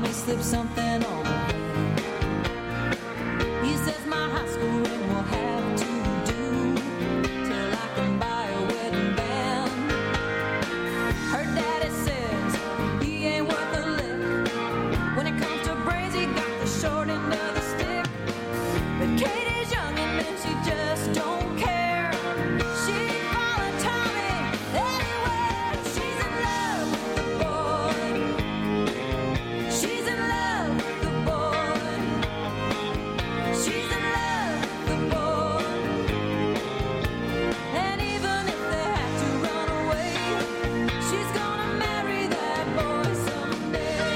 me slip something on her hand. He says my high school ring will have to do till I can buy a wedding band. Her daddy says he ain't worth a lick. When it comes to brains, he got the short end of the stick. But Katie's young and then she just don't care. She'd follow Tommy anywhere. She's in love with the boy. She's in love with the boy. She's in love with the boy. And even if they have to run away, she's gonna marry that boy someday.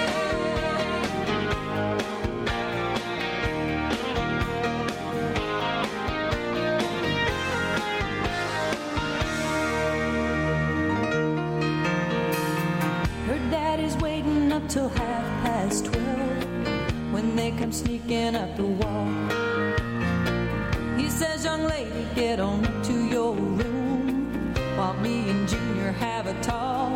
Her daddy's waiting up till 12:30 when they come sneaking up the wall. He says, young lady, get on to your room while me and Junior have a talk.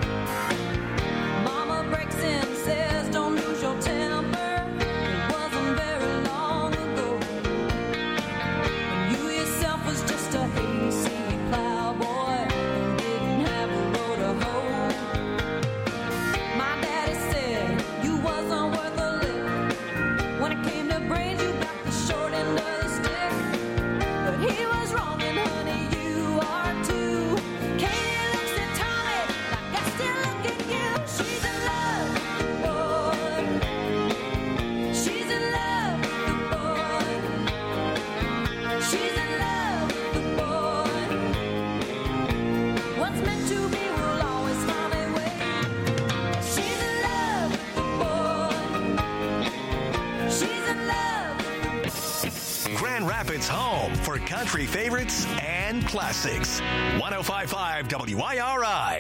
Mama breaks in, says, don't lose your temper. It wasn't very long ago when you yourself was just a hasty plowboy who didn't have a row to hoe. My daddy said you wasn't worth a lick. When it came to brains, you got the short end of the stick. But he was wrong, and honey, you are too. Katie looks at Tommy like I still look at you. She's in love with the boy. She's in love with the boy. She's in love with the boy. What's meant to be will always find a way. She's in love with the boy. She's in love. Grand Rapids' home for country favorites and classics. 105.5 WIRI.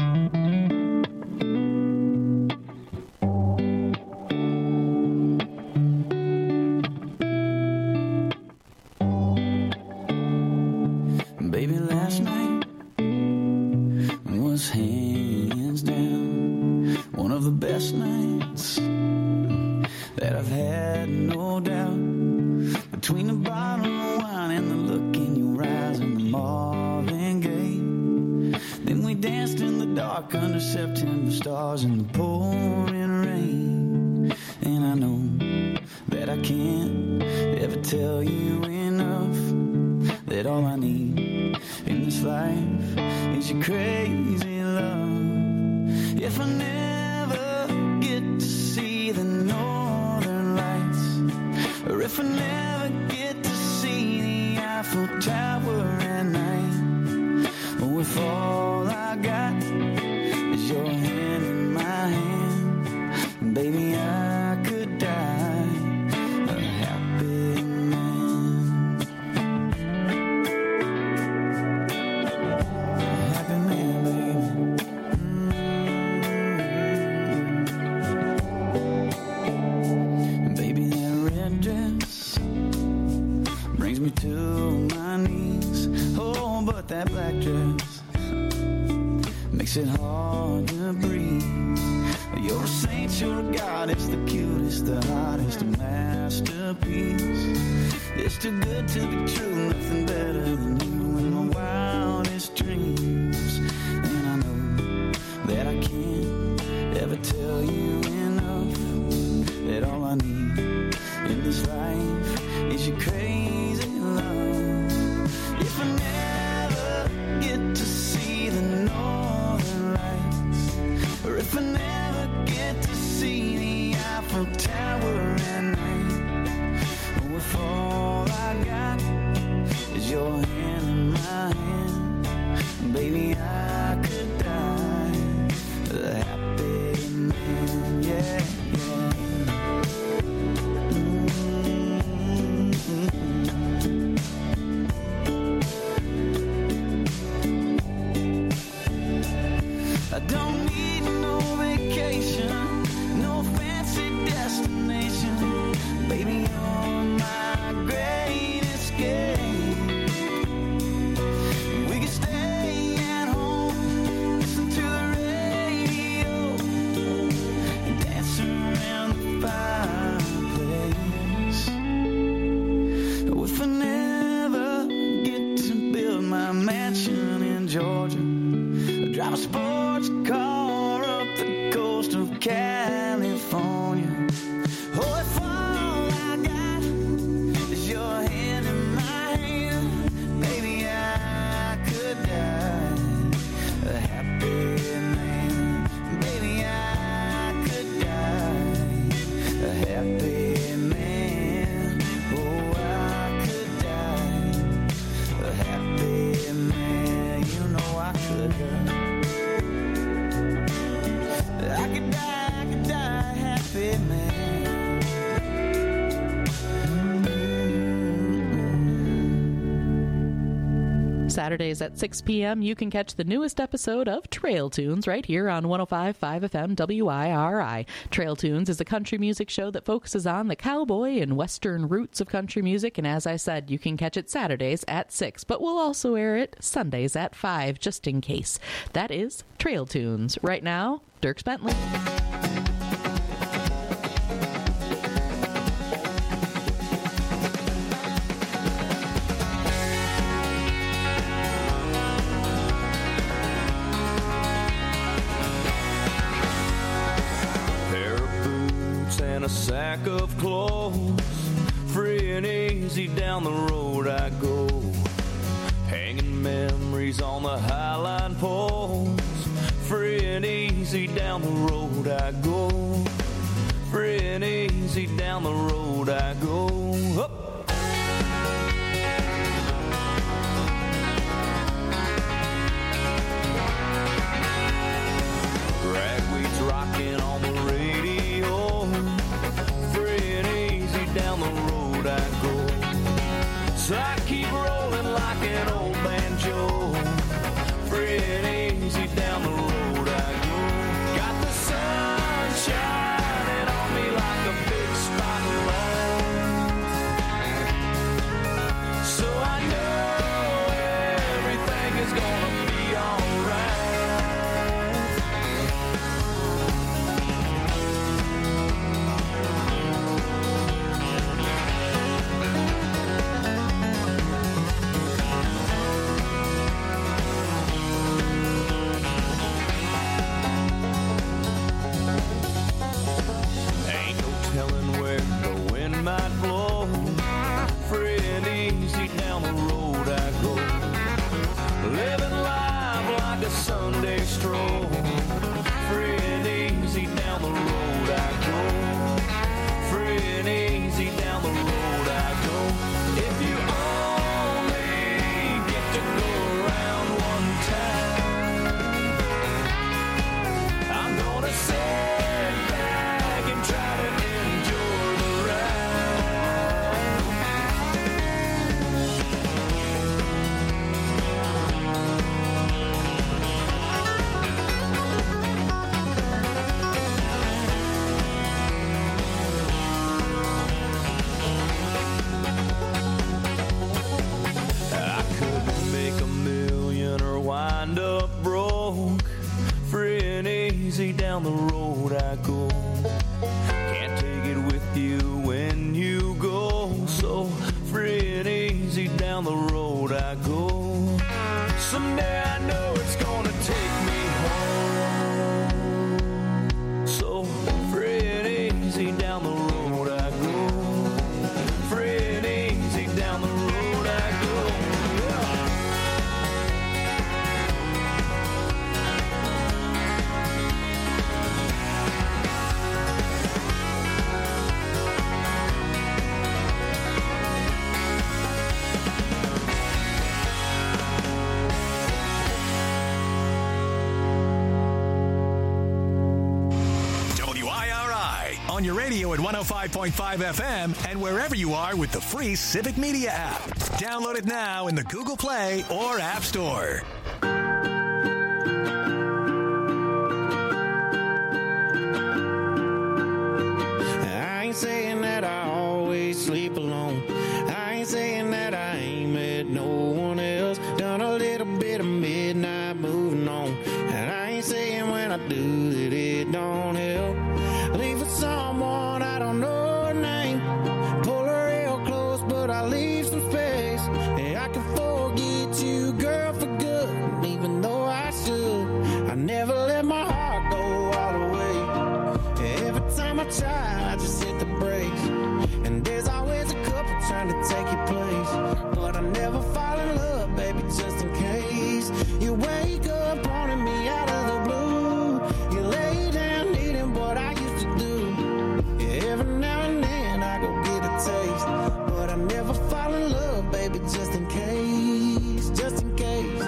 Baby, last night was hands down one of the best nights that I've had, no doubt. Between the bottle of wine and the look in your eyes and the Marvin Gaye, then we danced in the dark under September stars in the pouring rain. And I know that I can't ever tell you enough that all I need in this life is your crazy love. If I never get to see the northern lights, or if I never get to see the Eiffel Tower at night, or if all I got is your hand in my hand, baby, I could die a happy man. A happy man, baby. Baby, that red dress brings me to my knees. Oh, but that black dress makes it hard to breathe. You're a saint, you're a goddess, the cutest, the hottest, a masterpiece. It's too good to be true, nothing better than you in my wildest dreams. And I know that I can't ever tell you enough that all I need in this life is your crazy love. If I never get to see the northern lights, or if I never get to see the Eiffel Tower at night, or if all I got is your hand in my hand, baby, I could die a happy man, yeah, yeah. I don't need no vacation, no fancy destination. California. Oh, if all I got is your hand in my hand, maybe I could die a happy man. Maybe I could die a happy man. Oh, I could die a happy man. You know I could die. I could die a happy man. Saturdays at 6 p.m., you can catch the newest episode of Trail Tunes right here on 105.5 FM WIRI. Trail Tunes is a country music show that focuses on the cowboy and western roots of country music, and as I said, you can catch it Saturdays at 6, but we'll also air it Sundays at 5, just in case. That is Trail Tunes. Right now, Dierks Bentley. A sack of clothes, free and easy down the road I go, hanging memories on the highline poles. Free and easy down the road I go, free and easy down the road I go. Up. Ragweed's rocking on the radio, down the road I go. So I keep rolling like an old banjo. Free and easy down the road I go. Got the sun shining on me like a big spotlight. So I know everything is gonna be alright. Might blow. Free and easy down the road I go, living life like a Sunday stroll. Free and easy down the road I go, free and easy down the road I go. If you only get to go around one time, I'm gonna sit back and try to enjoy the ride. Wind up broke, free and easy down the road I go. Can't take it with you when you go, so free and easy down the road I go. Someday I know it's gonna take me home, so free and easy down the road I go, free and easy down the road I go. On your radio at 105.5 FM and wherever you are with the free Civic Media app. Download it now in the Google Play or App Store. I ain't saying that I always sleep alone. I ain't saying that I ain't met no one else. Done a little bit of midnight moving on. And I ain't saying when I do that it don't help. Leave with someone I don't know her name. Pull her real close, but I leave some space. And I can forget you, girl, for good. Even though I should, I never let my heart go all the way. Every time try, I just hit the brakes. And there's always a couple trying to take your place. But I never fall in love, baby, just in case. You wake up wanting me out of the blue. You lay down needing what I used to do. Yeah, every now and then I go get a taste. But I never fall in love, baby, just in case. Just in case.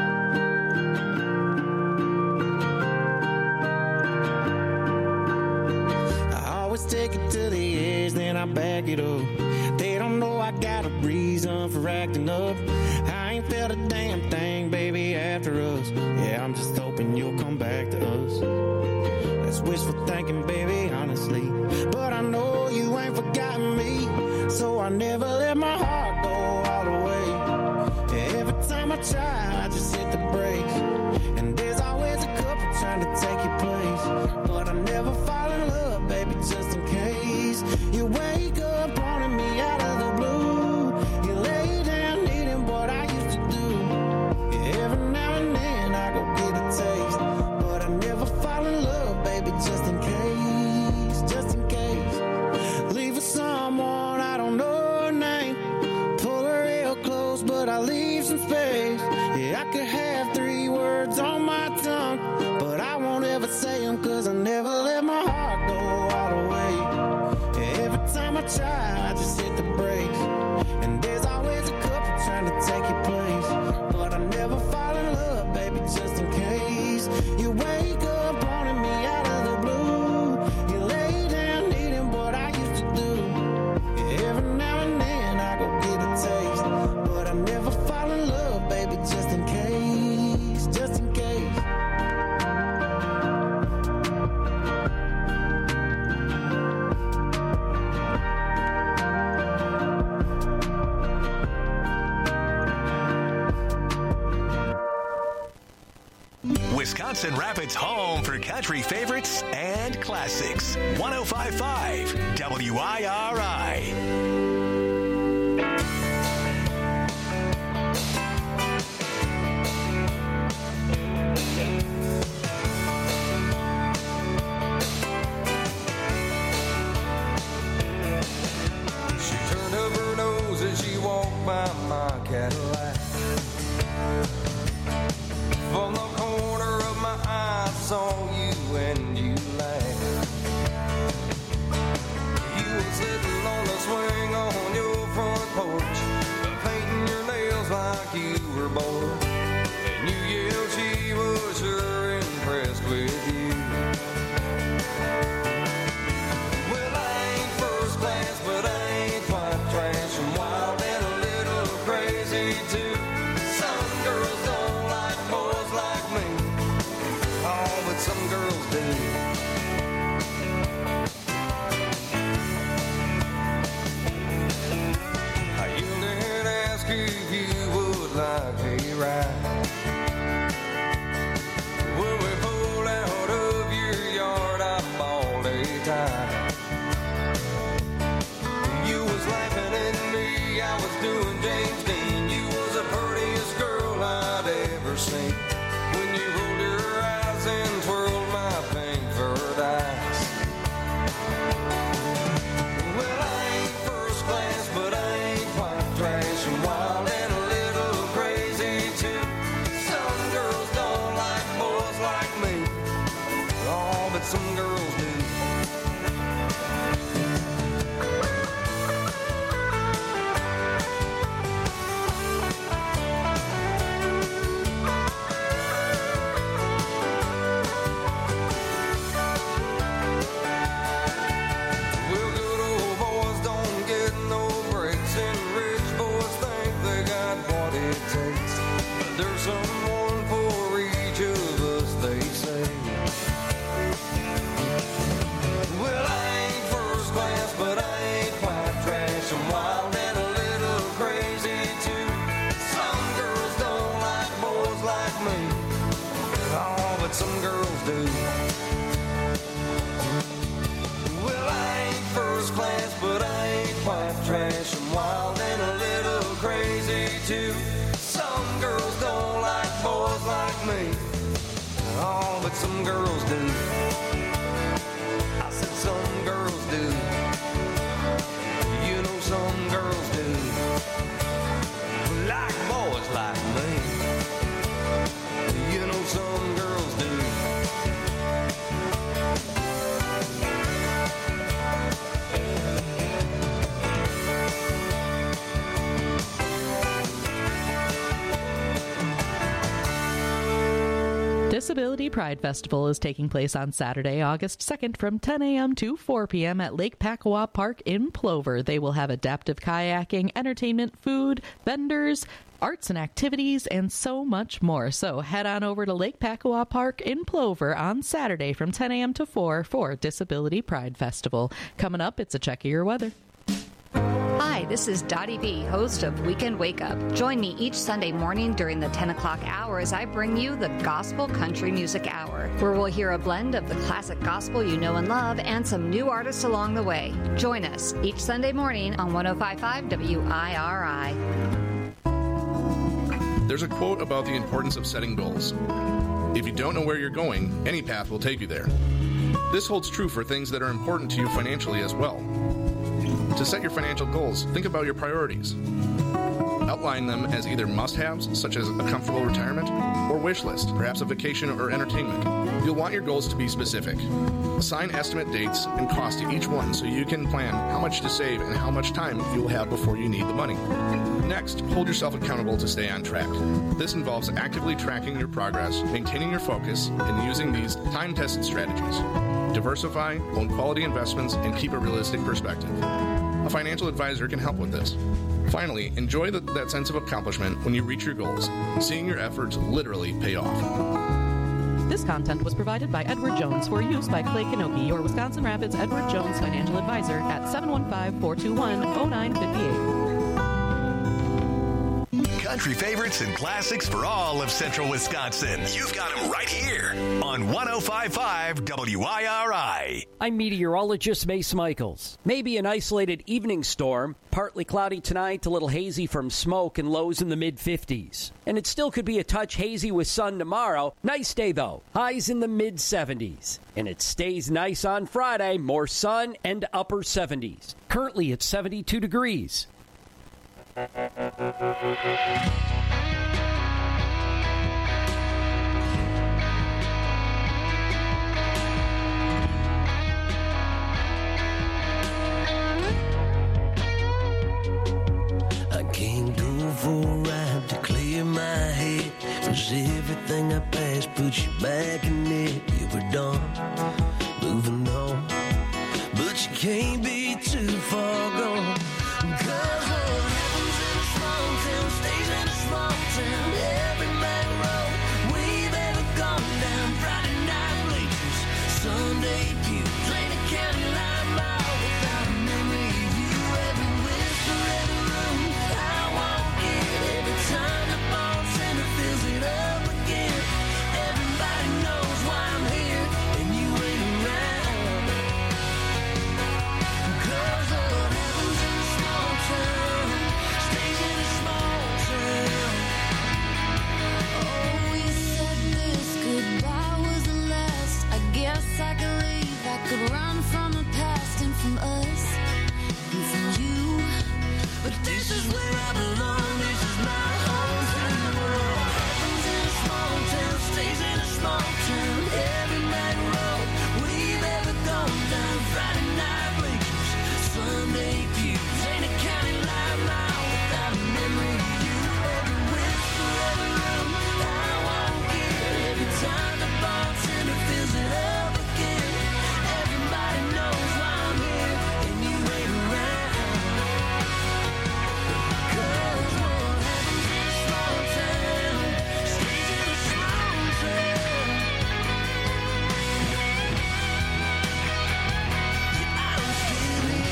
Take it to the edge, then I back it up. They don't know I got a reason for acting up. I ain't felt a damn thing, baby, after us. Yeah, I'm just hoping you'll come back to us. That's wishful thinking, baby, honestly. But I know you ain't forgotten me, so I never let my heart go all the way. Yeah, every time I try, I just hit the brakes. And there's always a couple trying to take your place. But I never fall in love, baby, just in case. You wake up wanting me out of the blue. You lay down needing what I used to do. Yeah, every now and then I go get a taste. But I never fall in love, baby, just in case. Just in case. Leave with someone, I don't know her name. Pull her real close, but I leave some space. Yeah, I could have 3 words on my tongue, but I won't ever say them, cause I never let my heart go all the way. Yeah, every time I try, I just hit the brakes. And there's always a couple trying to take your place. But I never fall in love, baby, just in case. You wake up wanting me out of the blue. You lay down needing what I used to do. Yeah, every now and then I go get a taste. But I never fall in love, baby, just in case. Just in case. Wisconsin Rapids' home for country favorites and classics. 105.5 WIRI. Cadillac. From the corner of my eye, I saw you and you laughed. You were sitting on the swing on your front porch, painting your nails like you were bored. And you yelled she was sure impressed with you. Well, I ain't first class, but I ain't quite trash. I'm wild and a little crazy too. Some girls don't like boys like me. Oh, but some girls do. I yelled and asked if you would like a ride. Well, we pulled out of your yard, I bawled a time. Disability Pride Festival is taking place on Saturday, August 2nd from 10 a.m. to 4 p.m. at Lake Packawa Park in Plover. They will have adaptive kayaking, entertainment, food, vendors, arts and activities, and so much more. So head on over to Lake Packawa Park in Plover on Saturday from 10 a.m. to 4 for Disability Pride Festival. Coming up, it's a check of your weather. Hi, this is Dottie V, host of Weekend Wake Up. Join me each Sunday morning during the 10 o'clock hour as I bring you the Gospel Country Music Hour, where we'll hear a blend of the classic gospel you know and love and some new artists along the way. Join us each Sunday morning on 105.5 WIRI. There's a quote about the importance of setting goals. If you don't know where you're going, any path will take you there. This holds true for things that are important to you financially as well. To set your financial goals, think about your priorities. Outline them as either must-haves, such as a comfortable retirement, or wish list, perhaps a vacation or entertainment. You'll want your goals to be specific. Assign estimate dates and cost to each one so you can plan how much to save and how much time you will have before you need the money. Next, hold yourself accountable to stay on track. This involves actively tracking your progress, maintaining your focus, and using these time-tested strategies. Diversify, own quality investments, and keep a realistic perspective. A financial advisor can help with this. Finally, enjoy that sense of accomplishment when you reach your goals, seeing your efforts literally pay off. This content was provided by Edward Jones for use by Clay Kanoki, your Wisconsin Rapids Edward Jones financial advisor at 715-421-0958. Country favorites and classics for all of Central Wisconsin. You've got them right here on 105.5 WIRI. I'm meteorologist Mace Michaels. Maybe an isolated evening storm, partly cloudy tonight, a little hazy from smoke and lows in the mid-50s. And it still could be a touch hazy with sun tomorrow. Nice day though, highs in the mid-70s. And it stays nice on Friday, more sun and upper 70s. Currently it's 72 degrees. I came to for a ride to clear my head. Cause everything I passed puts you back in it. You were done, moving on. But you can't be too far gone. Cause what happens in a small town stays in a small town. Every back road we've ever gone down. Friday night bleachers, Sunday pews, ain't a county line mile without a memory of you. Every whisper, every room I walk in, every time the bartender fills it up again. Everybody knows why I'm here and you ain't around. Cause what happens in a small town stays in a small town. Oh, you said this goodbye was the last. I guess I could leave. I could run from the past and from us and from you. But this is where I belong. This is my home. What happens in a small town stays in a small town. Every night road we've ever gone down. Friday night bleachers, Sunday pews, ain't a county line mile without a memory of you. Every whisper, every room I walk in, every time the bartender fills it up again. Everybody knows why I'm here and you ain't around. Cause what happens in a small town stays in a small town. Yeah, I don't feel it.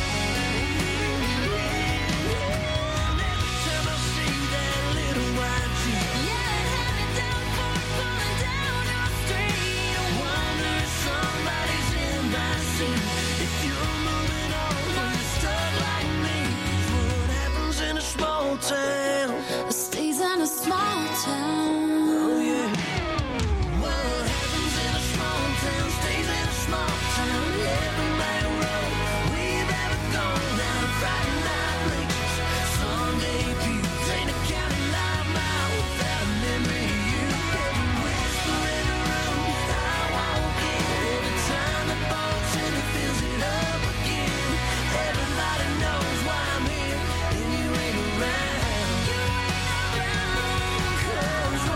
Every time I see that little white Jeep, yeah, headed down Fort, falling down your street. I wonder if somebody's in that seat. If you're moving on, or you're stuck like me. What happens in a small town stays in a small town. Oh yeah. What happens in a small town stays in a small town. Every night road we've ever gone down. Friday night bleachers, Sunday pews, ain't a county line mile without a memory of you. Every whisper, every room I walk in, every time the bartender fills it up again. Everybody knows why I'm here and you ain't around. Cause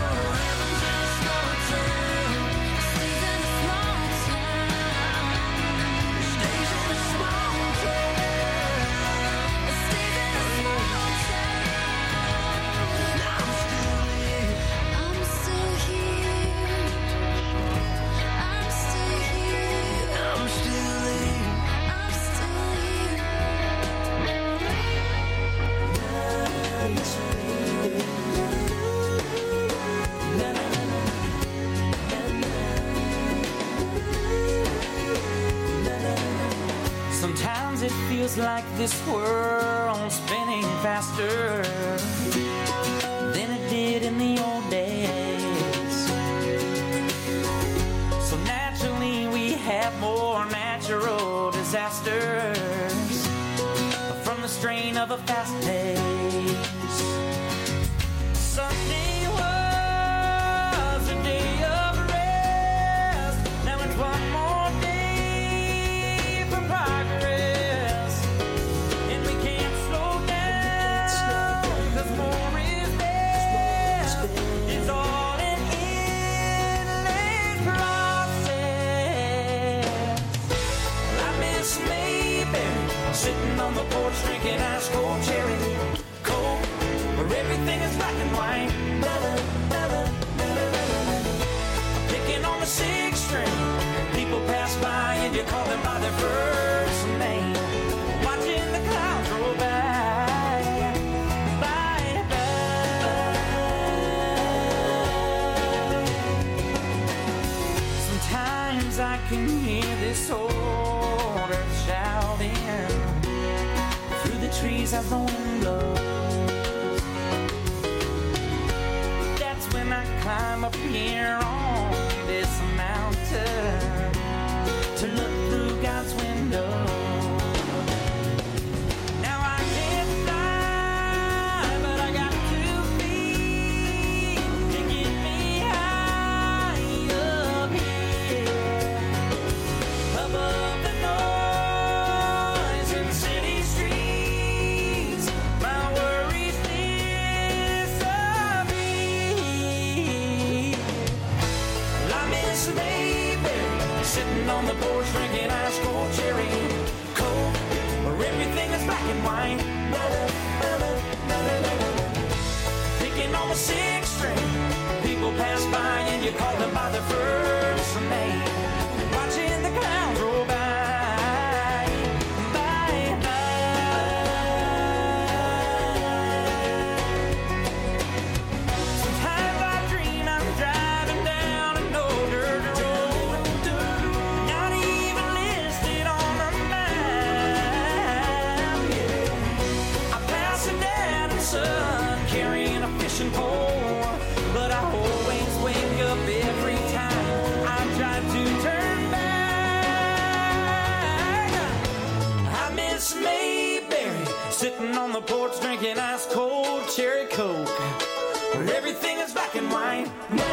Sometimes it feels like this world's spinning faster than it did in the old days. So naturally we have more natural disasters from the strain of a fast pace. Sunday was a day of rest. Now it's one more day for progress, and we can't slow down, 'cause more is best. It's all an endless process. I miss Mayberry sitting on the porch drinking ice cold cherry coke, where everything is black and white. Picking on the sixth string, people pass by and you call them by their first name. Watching the clouds roll by, by, by. Sometimes I can hear this old earth shouting through the trees as the wind blows. That's when I climb up here on this mountain to look through God's window. Now I can't fly, but I got 2 feet to get me high up here, above the noise in the city streets. My worries disappear. I miss Mayberry sitting on the porch drinking ice cold cherry coke, where everything is black and white. Picking on the sixth string, people pass by and you call them by their first name. Watching the clouds roll by, by, by. Sometimes I dream I'm driving down an old dirt road, not even listed on the map. I pass a dad and son carrying a fishing pole, but I always wake up every time I try to turn back. I miss Mayberry sitting on the porch drinking ice cold cherry coke, where everything is black and white.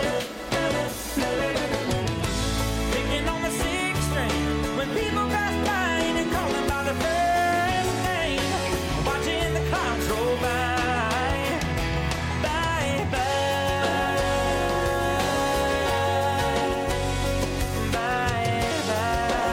Picking on the sixth string when people pass by and you call them by their first name. Watching the clouds roll by, by, by, by, by.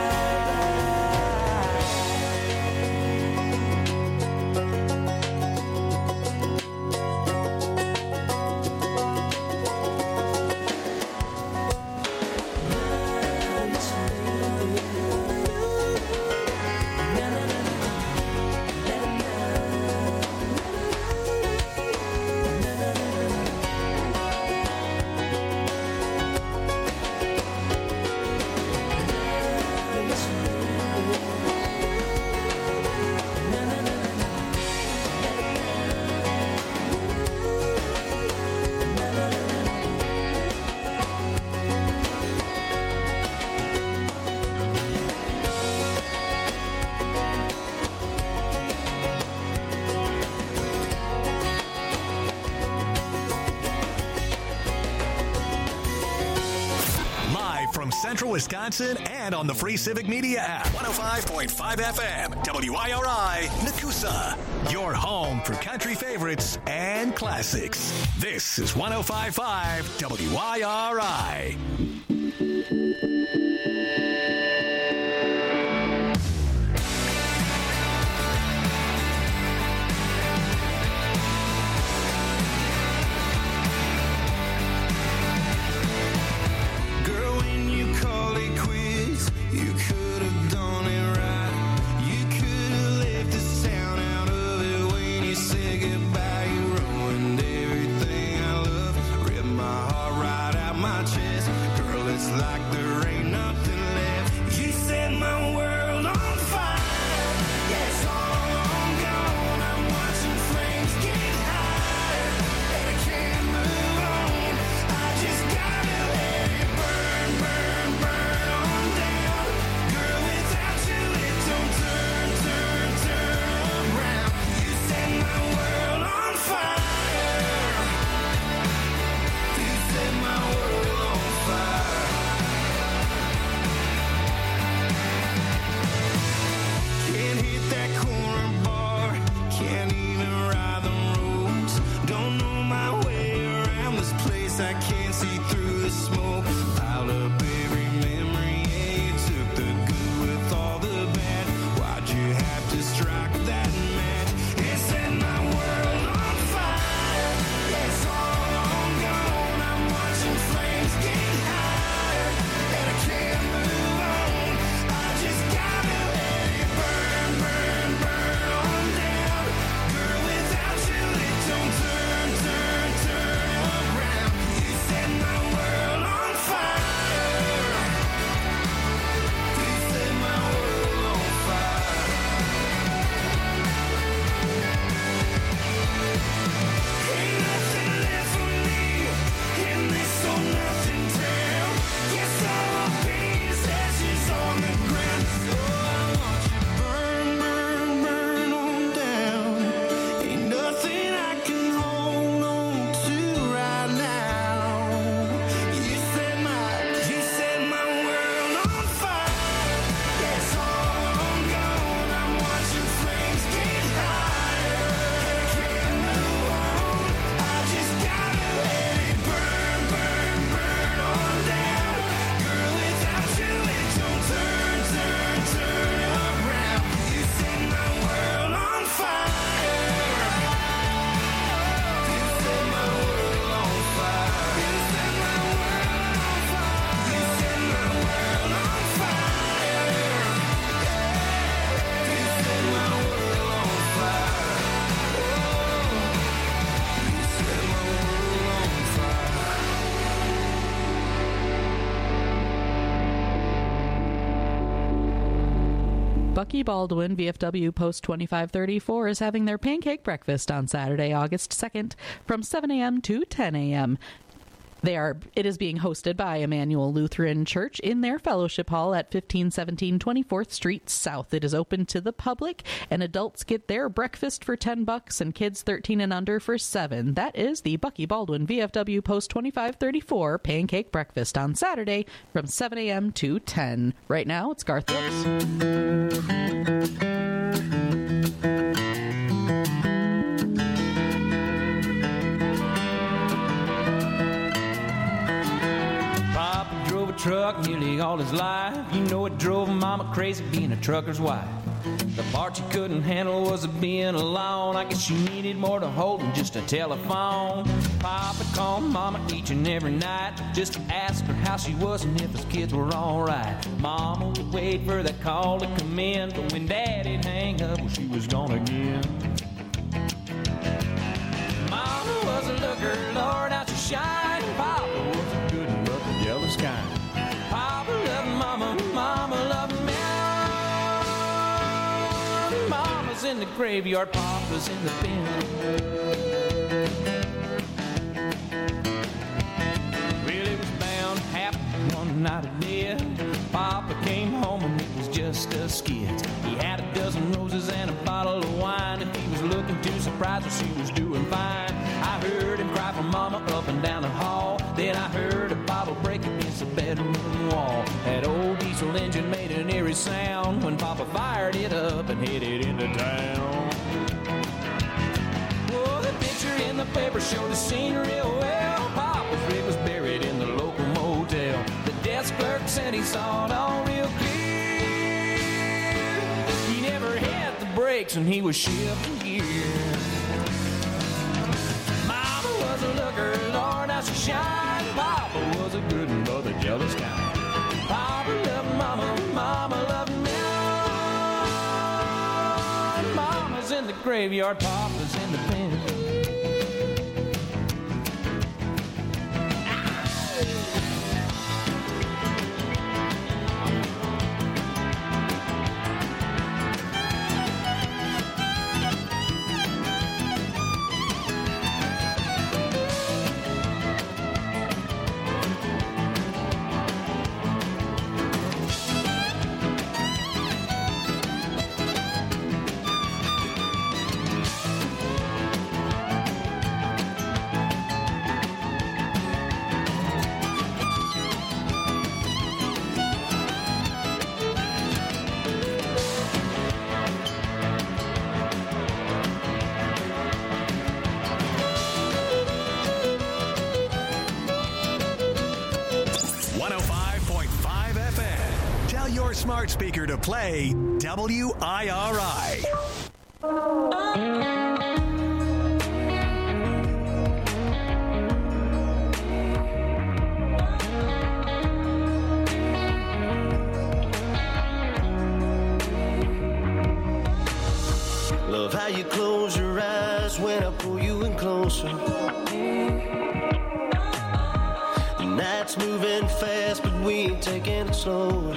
Live from Central Wisconsin and on the free Civic Media app. 105.5 FM, WIRI, Nakusa. Your home for country favorites and classics. This is 105.5 WIRI. Girl, when you called it quits, you could have done it right. You could have left the sound out of it when you said goodbye. You ruined everything I love, ripped my heart right out my chest. Girl, Bucky Baldwin, VFW Post 2534, is having their pancake breakfast on Saturday, August 2nd from 7 a.m. to 10 a.m. It is being hosted by Emmanuel Lutheran Church in their fellowship hall at 1517 24th Street South. It is open to the public, and adults get their breakfast for $10 and kids 13 and under for $7. That is the Bucky Baldwin VFW Post 2534 Pancake Breakfast on Saturday from 7 a.m. to 10. Right now, it's Garth Brooks. Truck nearly all his life. You know it drove Mama crazy being a trucker's wife. The part she couldn't handle was being alone. I guess she needed more to hold than just a telephone. Papa called Mama each and every night just to ask her how she was and if his kids were alright. Mama would wait for that call to come in, but when Daddy'd hang up, well, she was gone again. Mama was a looker, Lord, how she shined. Papa was a good and but the jealous kind. Papa loved Mama, Mama loved me. Mama's in the graveyard, Papa's in the bin. Well, it was bound to happen one night of death. Papa came home and it was just a skit. He had a dozen roses and a bottle of wine. If he was looking too surprised, well, she was doing fine. I heard him cry for Mama up and down the hall. Then I heard a bottle break against the bedroom wall. That old diesel engine made an eerie sound when Papa fired it up and headed into town. Oh, the picture in the paper showed the scene real well. Papa's rig was buried in the local motel. The desk clerk said he saw it all real clear. He never hit the brakes and he was shifting gears. Mama was a looker, Lord, how she shined. Papa was a good and but a jealous guy. Papa loved Mama, Mama loved me. Mama's in the graveyard, Papa's in the pen. Smart speaker to play WIRI. Love how you close your eyes when I pull you in closer. The night's moving fast, but we ain't taking it slow.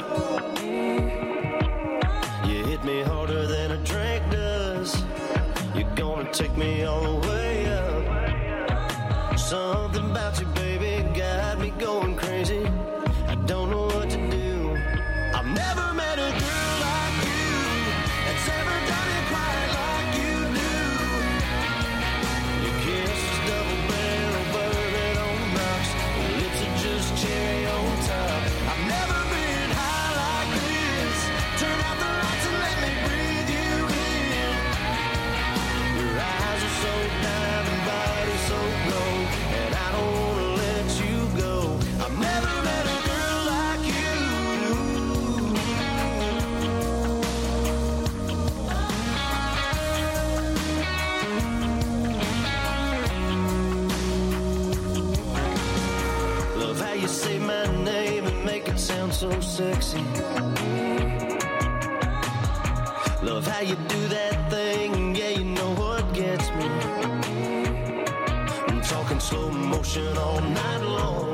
You hit me harder than a drink does. You're gonna take me all the way up. Something about you, baby, got me going crazy. I don't know what to do. I've never met a girl like you that's ever done it quite like you do. Your kiss is double barrel bourbon on the rocks. Your lips are just cherry on top. I've never been high like this. Turn out the lights and let me breathe you in. Your eyes are so diamond, body so gold, and I don't wanna let you go. I've never met a girl like you. Love how you say my name and make it sound so sexy. Love how you do that thing, yeah, you know what gets me. I'm talking slow motion all night long.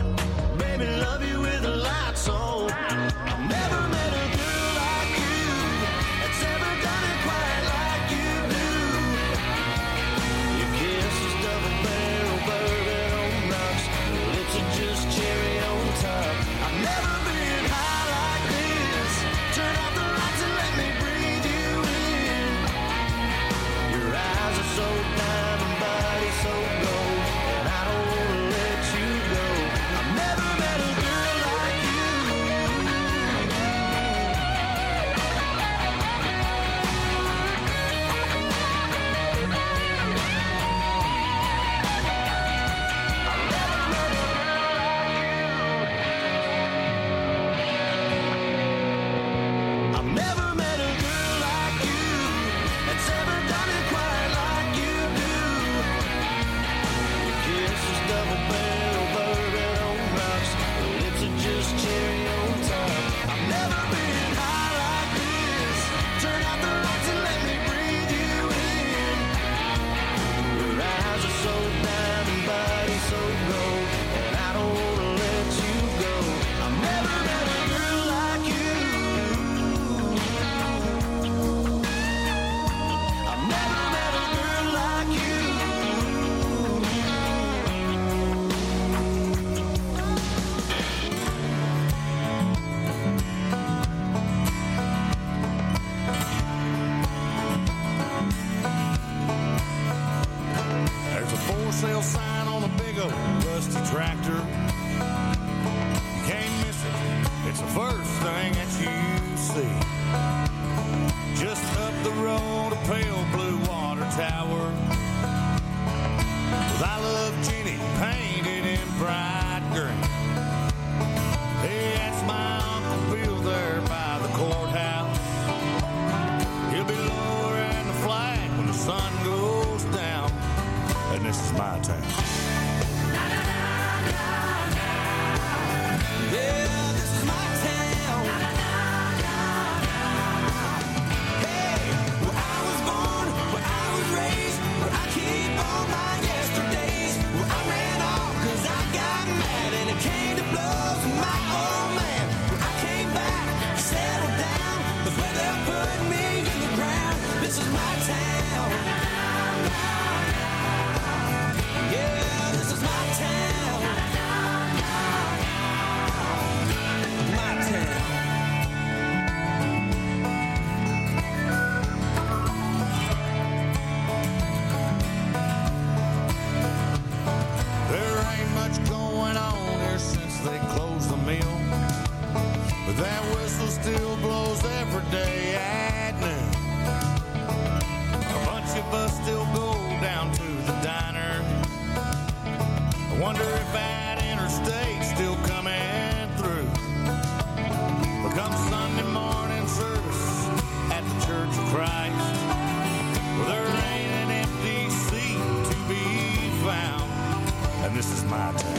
Baby, love you with the lights on. I've never met a girl like you. pale blue water tower. 'Cause I love Jenny painted in bright green. Hey, that's my Uncle Bill there by the courthouse. He'll be lowering the flag when the sun goes down. And this is my town. Yeah, this is my town. Hey, where I was born, where I was raised, where I keep all my yesterdays, where I ran off 'cause I got mad and it came to blows with my old man. Where I came back, settled down, that's where they put me in the ground. This is my town. Yeah, this is my town. My town. There ain't much going on here since they closed the mill, but that whistle still blows every day at noon. A bunch of us still go down to the diner. I wonder if that interstate's still coming through. But come Sunday morning service at the Church of Christ, well, there ain't an empty seat to be found. And this is my town.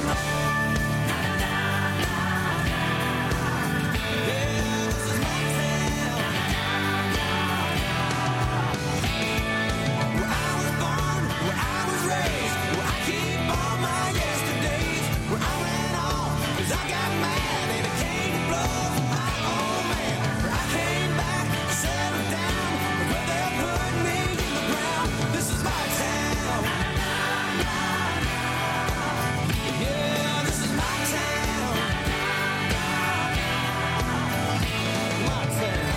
Yeah, this is my town. Where I was born, where I was raised, where I keep all my yesterdays, where I ran off 'cause I got mad and it came to blows with my old man. Where I came back, settled down, where they put me in the ground. This is my town. Yeah, this is my town. My town.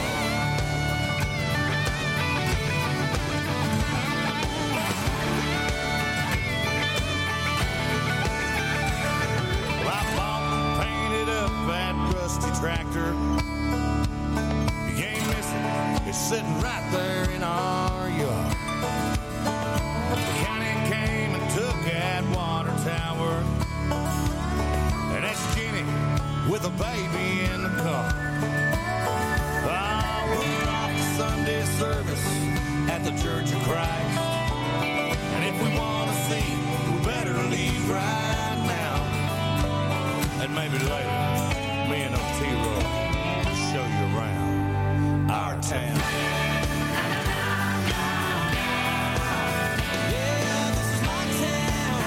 Well, I bought and painted up that rusty tractor. You can't miss it. It's sitting right there in our yard. The county came and took that water tower. And that's Jenny with a baby in the car. Oh, we're off to Sunday service at the Church of Christ. And if we want to see, we better leave right now. And maybe later, me and T-Roy will show you around our town. Yeah, this is my town.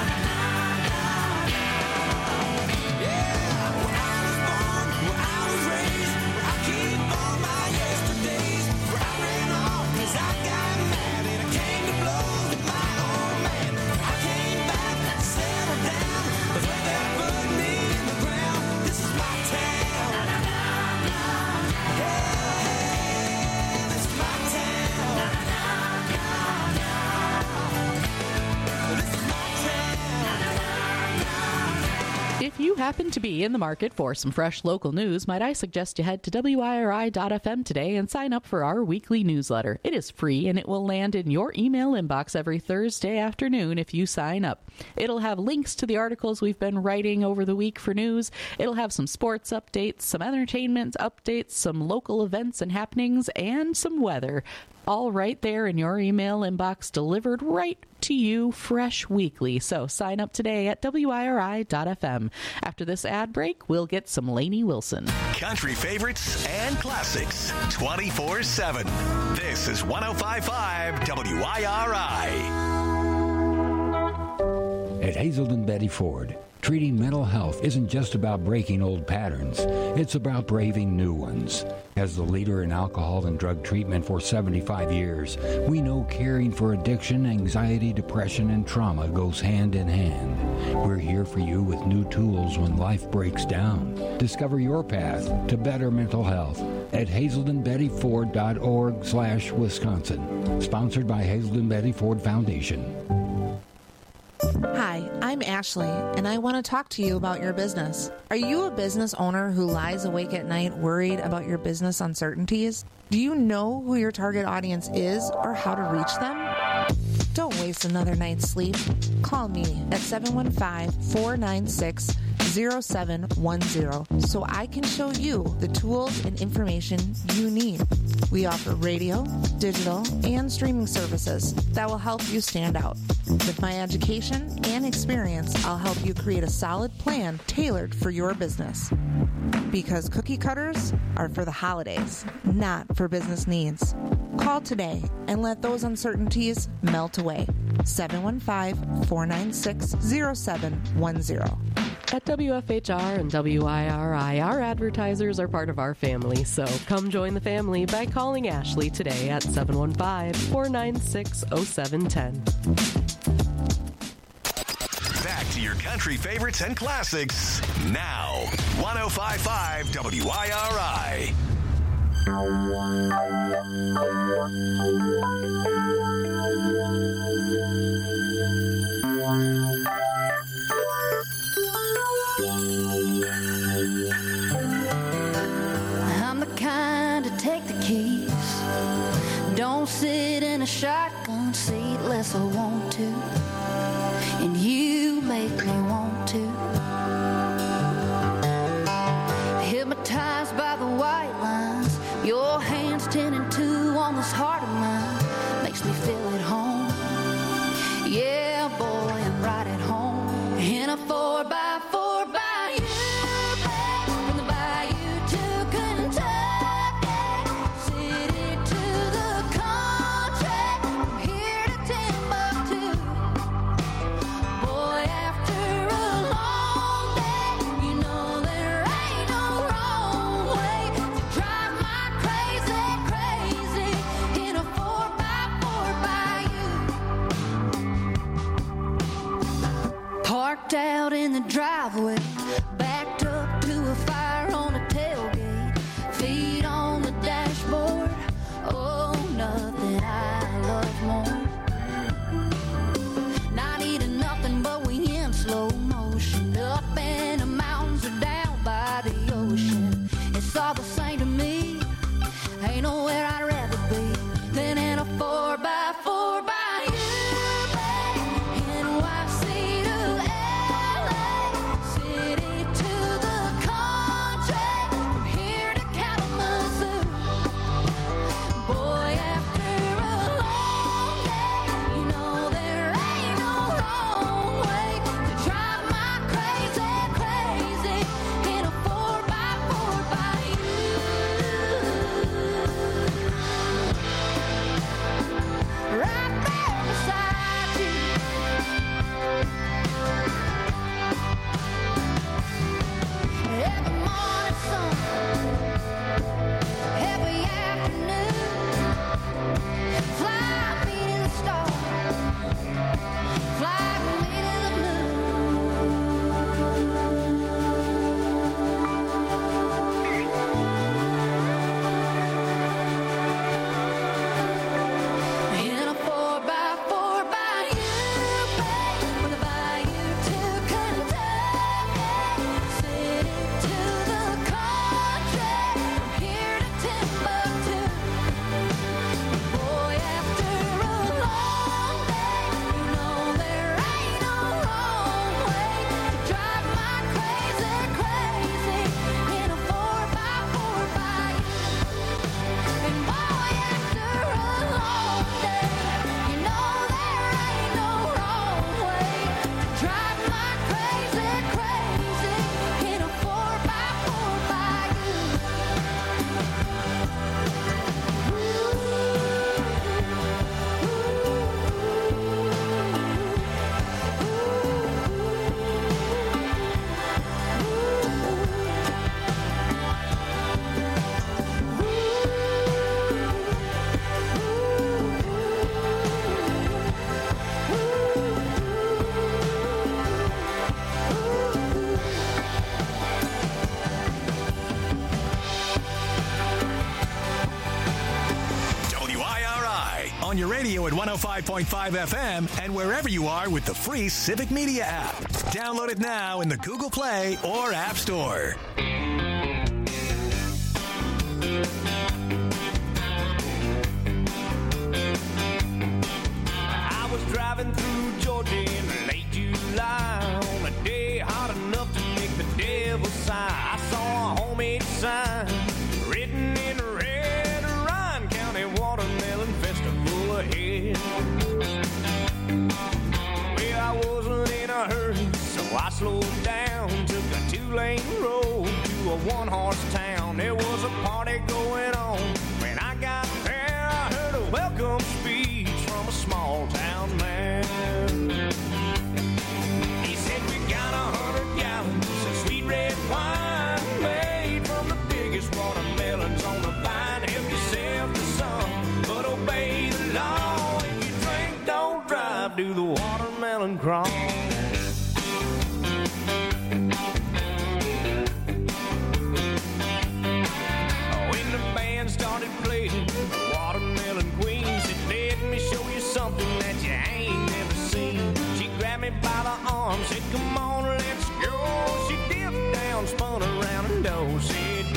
Yeah, where I was born, where I was raised, where I keep all my yesterdays, where I ran off 'cause I got mad and it came to blows with my old man. I came back, settled down, that's where they put me in the ground. This is my town. Yeah, this is my town. This is my town. If you happen to be in the market for some fresh local news, might I suggest you head to WIRI.fm today and sign up for our weekly newsletter. It is free and it will land in your email inbox every Thursday afternoon if you sign up. It'll have links to the articles we've been writing over the week for news. It'll have some sports updates, some entertainment updates, some local events and happenings, and some weather. All right there in your email inbox, delivered right to you fresh weekly. So sign up today at WIRI.fm. After this ad break, we'll get some Lainey Wilson. Country favorites and classics 24/7. This is 105.5 WIRI. At Hazelden Betty Ford, treating mental health isn't just about breaking old patterns. It's about braving new ones. As the leader in alcohol and drug treatment for 75 years, we know caring for addiction, anxiety, depression, and trauma goes hand in hand. We're here for you with new tools when life breaks down. Discover your path to better mental health at hazeldenbettyford.org/Wisconsin. Sponsored by Hazelden Betty Ford Foundation. Hi, I'm Ashley, and I want to talk to you about your business. Are you a business owner who lies awake at night worried about your business uncertainties? Do you know who your target audience is or how to reach them? Don't waste another night's sleep. Call me at 715-496-0710 so I can show you the tools and information you need. We offer radio, digital, and streaming services that will help you stand out. With my education and experience, I'll help you create a solid plan tailored for your business. Because cookie cutters are for the holidays, not for business needs. Call today and let those uncertainties melt away. 715-496-0710. At WFHR and WIRI, our advertisers are part of our family, so come join the family by calling Ashley today at 715-496-0710. Back to your country favorites and classics now. 105.5 WIRI. I'm the kind to take the keys. Don't sit in a shotgun seat unless I want to. And you make me want to. Hypnotized by the white lines, your hands 10 and 2 on this heart of mine. Makes me feel at home. Yeah, boy, I'm right at home. In a 4x4 by you, babe. From the bayou to Kentucky, city to the country, from here to Timbuktu. Boy, after a long day, you know there ain't no wrong way to drive my crazy, crazy in a on your radio at 105.5 FM and wherever you are with the free Civic Media app. Download it now in the Google Play or App Store. I was driving through Georgia in late July on a day hot enough to make the devil sigh. I saw a homemade sign written in red, Ryan County Watermelon Festival ahead. Well, I wasn't in a hurry, so I slowed down, took a two-lane road to a one-horse town. There was a party going on. When I got there, I heard a welcome speech from a small-town man. He said, we got 100 gallons of sweet red wine made from the biggest watermelons on the vine. Help yourself to some, but obey the law. If you drink, don't drive, do the watermelon crawl. When the band started playing the Watermelon Queen, said, let me show you something that you ain't never seen. She grabbed me by the arm, said, come on, let's go. She dipped down, spun around, and do-si-do.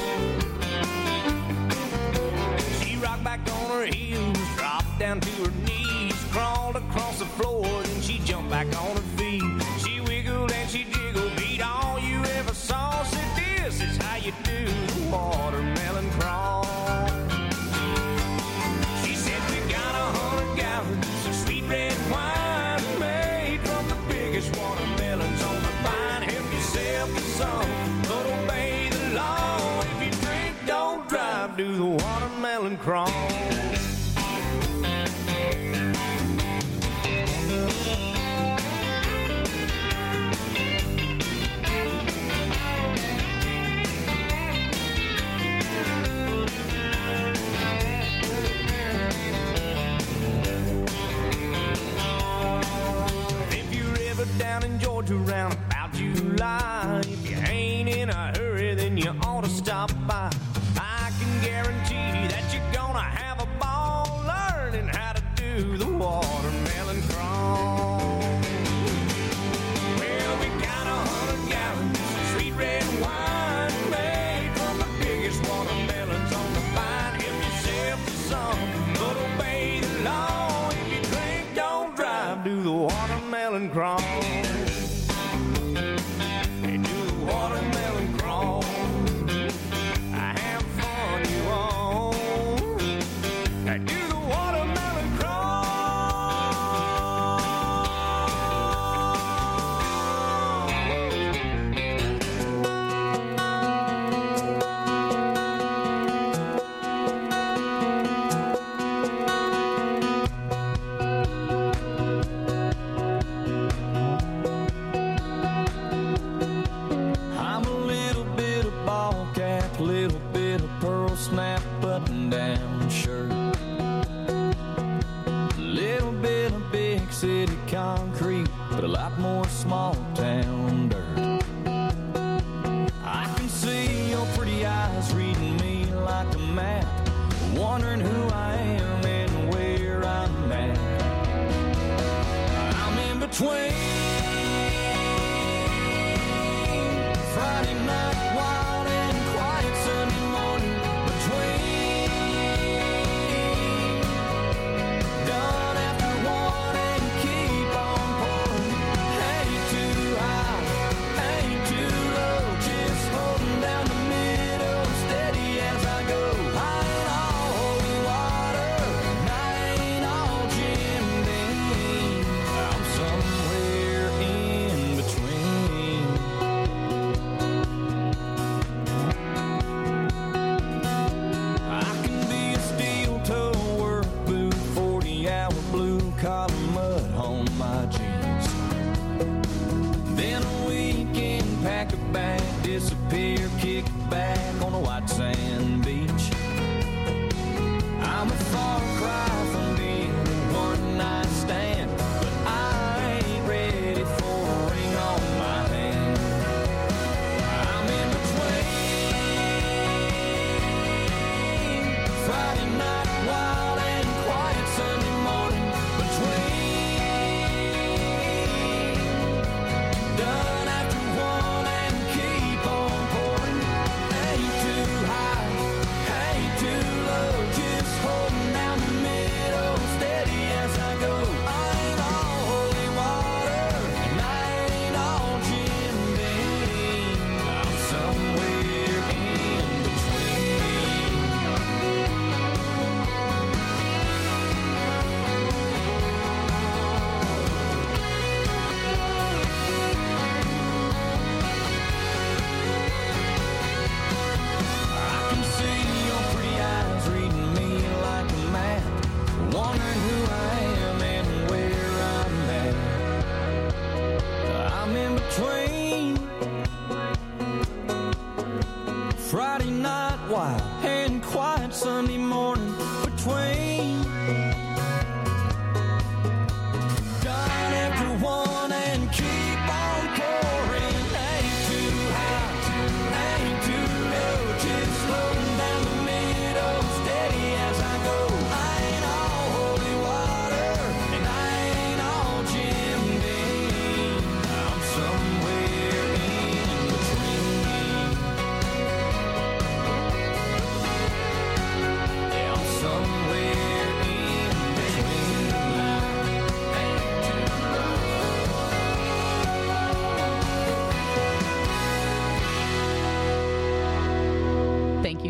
She rocked back on her heels, dropped down to her knees, crawled across the floor, then she jumped back on her feet. She wiggled and she jiggled, beat all you ever saw. Said, this is how you do the watermelon crawl. She said, we got 100 gallons of sweet red wine made from the biggest watermelons on the vine. Help yourself to some, but obey the law. If you drink, don't drive, do the watermelon crawl. Down in Georgia around about July, if you ain't in a hurry, then you ought to stop by. I can guarantee that you're gonna have a ball learning how to do the watermelon crawl. Well, we got 100 gallons of sweet red wine made from the biggest watermelons on the vine. Help yourself to some, but obey the law. If you drink, don't drive, do the watermelon crawl. Watermelon crawl. I have fun, you all. I do the watermelon crawl. Snap button down shirt, little bit of big city concrete, but a lot more small town dirt. I can see your pretty eyes reading me like a map, wondering who I am and where I'm at. I'm in between Friday night wild and quiet Sunday morning. Done after one and keep on pouring. Ain't too high, ain't too low, just holding down the middle, steady as I go. I ain't all holy water, I ain't all Jim Beam. I'm somewhere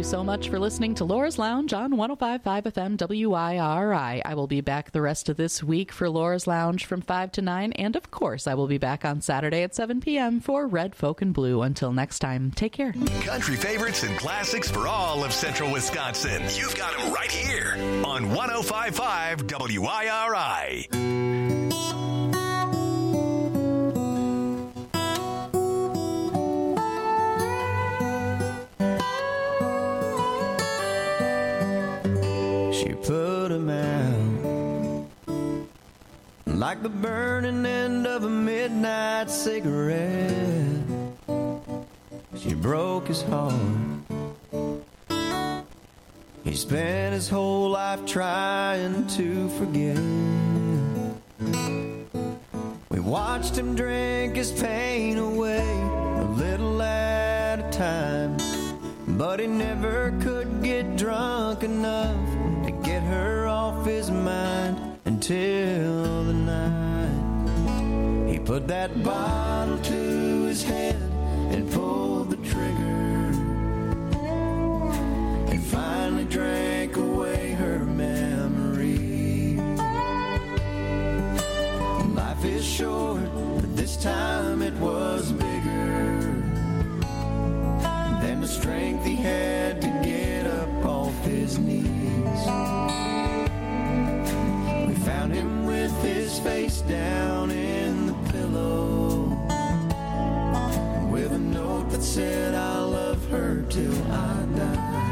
you so much for listening to Laura's Lounge on 105.5 FM WIRI. I will be back the rest of this week for Laura's Lounge from 5 to 9, and of course, I will be back on Saturday at 7 p.m. for Red Folk and Blue. Until next time, take care. Country favorites and classics for all of Central Wisconsin. You've got them right here on 105.5 WIRI. She put him out like the burning end of a midnight cigarette. She broke his heart. He spent his whole life trying to forget. We watched him drink his pain away a little at a time, but he never could get drunk enough to get her off his mind until the night he put that bottle to his head and pulled the trigger and finally drank away her memory. Life is short, but this time it was bigger than the strength he had to get up off his knees. We found him with his face down in the pillow, with a note that said, "I'll love her till I die."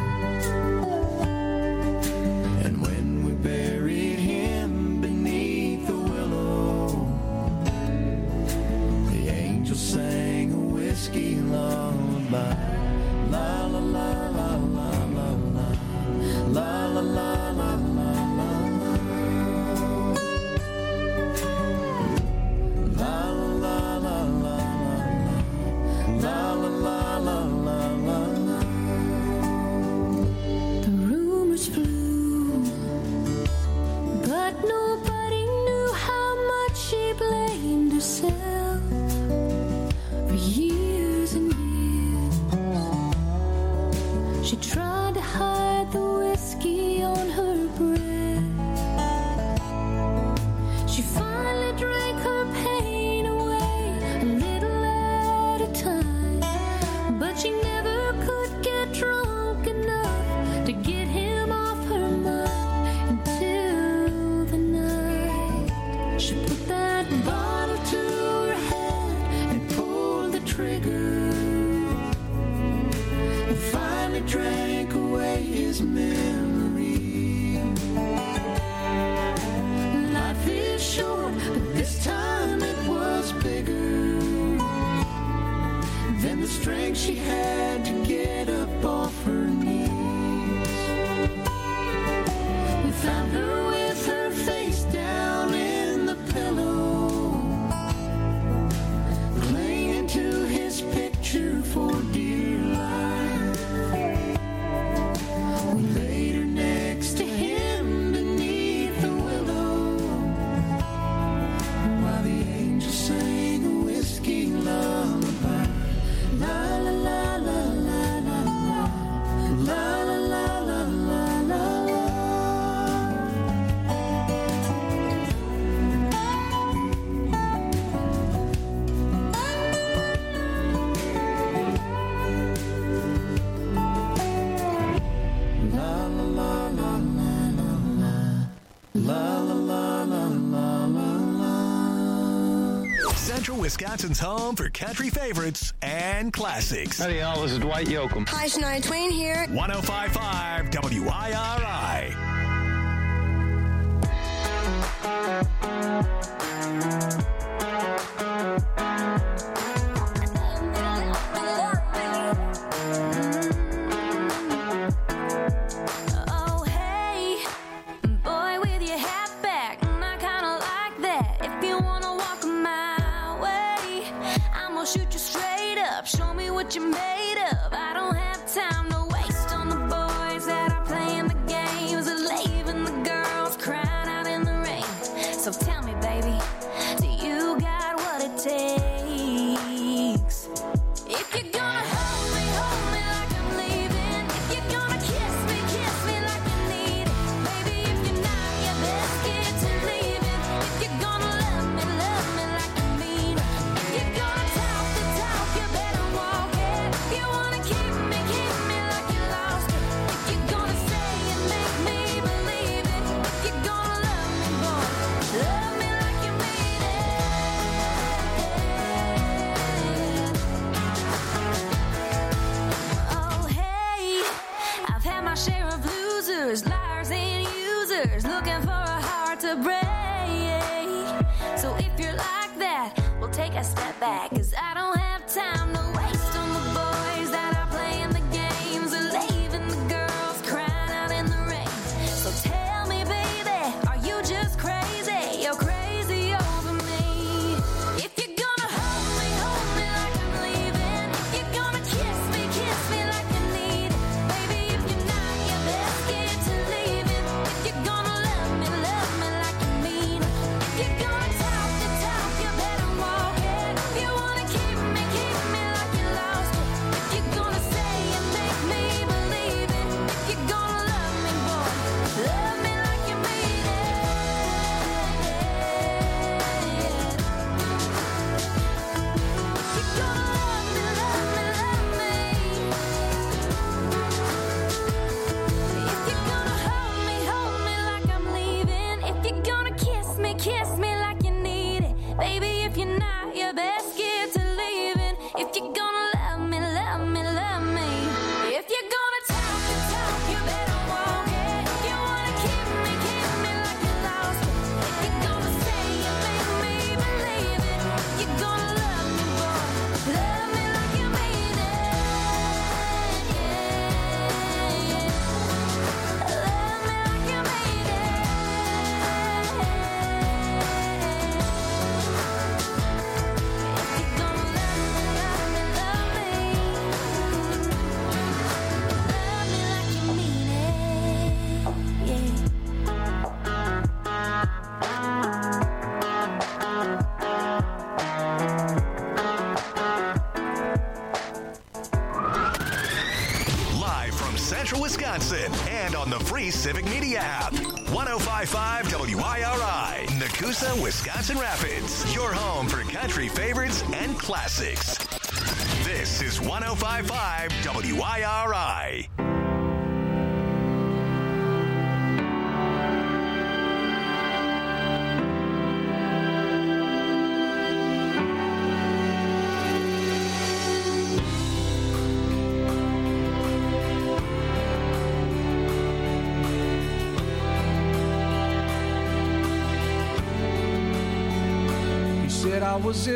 And when we buried him beneath the willow, the angel sang a whiskey lullaby. La la la la la la la la la la la la la la la la la la. The rumors flew, but nobody knew how much she blamed herself for years and years. She tried to hide the whiskey on her breath. She finally drank her pain away a little at a time, but she never could get drunk enough to get him off her mind until the night she put that bottle to her head and pulled the trigger and finally drank away his memory. Life is short, but this time it was bigger than the strength she had to get up off her knees. We found her with her face down in the pillow, clinging to his picture for dear life. We laid her next to him beneath the willow, while the angel sang a whiskey lullaby. La la la la la la la la la la la la. Central Wisconsin's home for country favorites and classics. Howdy, y'all. This is Dwight Yoakam. Hi, Shania Twain here. 105.5 WIRI. Oh, hey, boy with your hat back, and I kinda like that. If you wanna walk my way, I'm gonna shoot you straight up. Show me what you're made of. I don't have time to waste on the boys that are playing the games and leaving the girls crying out in the rain. So tell me, baby, do you got what it takes? If you're gonna hold me like I'm leaving. If you're gonna to break. So if you're like that, we'll take a step back, 'cause I don't have time to waste on the boys that are playing the games or leaving the girls crying out in the rain. So tell me, baby, are you just crazy? You're crazy over me. If you're gonna hold me like I'm leaving. If you're gonna kiss me like you need it. Baby, if you're not, you're best scared to leaving. If you're gonna love me like you mean it. If you're gonna talk the talk, you better walk it. If you wanna keep me like you lost it. If you're gonna say and make me believe it. If you're gonna love me, boy, love me like you mean it. If you're gonna love me, love me, love me. If you're gonna hold me like I'm leaving. If you're gonna kiss me like you need it. Baby, if you're not, you're best scared to leaving. If you're gonna love me, love me, love me. If you're gonna talk the talk, you better walk it. If you wanna keep me like you lost it. If you're gonna say and make me believe it. If you're gonna love me, boy, love me like you mean it. Yeah. Love me like you mean it. If you're gonna love me, love me, love me. Love me like you mean it. Live from Central Wisconsin and on the free Civic Media app. 105.5 WIRI, Nakusa, Wisconsin Rapids. Your home for country favorites and classics. This is 105.5 WIRI. He said I was